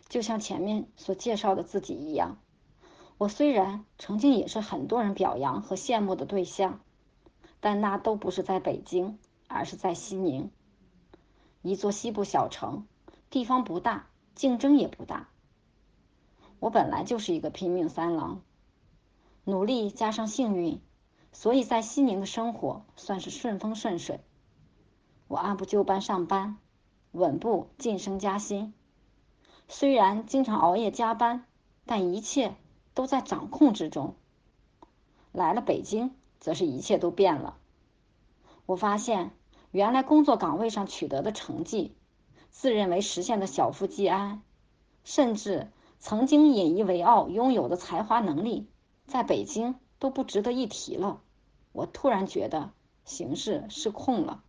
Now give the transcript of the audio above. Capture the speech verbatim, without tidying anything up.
就像前面所介绍的自己一样，我虽然曾经也是很多人表扬和羡慕的对象，但那都不是在北京，而是在西宁，一座西部小城，地方不大，竞争也不大。我本来就是一个拼命三郎，努力加上幸运，所以在西宁的生活算是顺风顺水。我按部就班上班，稳步晋升加薪，虽然经常熬夜加班，但一切都在掌控之中。来了北京，则是一切都变了。我发现，原来工作岗位上取得的成绩，自认为实现的小富即安，甚至曾经引以为傲拥有的才华能力，在北京都不值得一提了。我突然觉得形势失控了。